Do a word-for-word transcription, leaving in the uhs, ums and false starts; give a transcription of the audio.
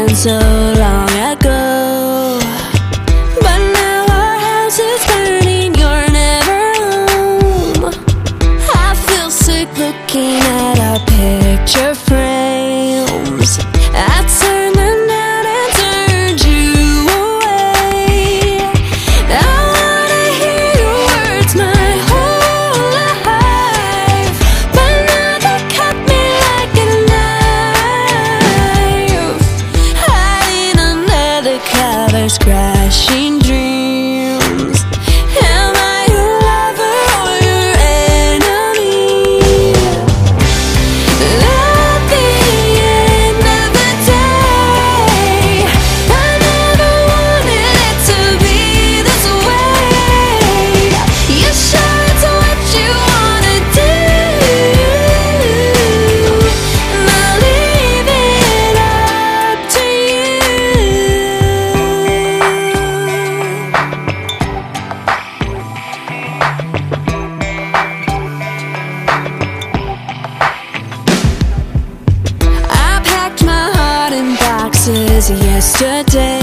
happened so long ago. But now our house is burning, you're never home. I feel sick looking at our picture frames. I turned them down and turned you away. I wanna hear your words my whole life, but now they cut me like a knife. Hiding under the covers, crashing dreams. Am I your lover or your enemy? At the end of the day, I never wanted it to be this way. You sure it's what you wanna do? And I'll leave it up to you. I packed my heart in boxes yesterday.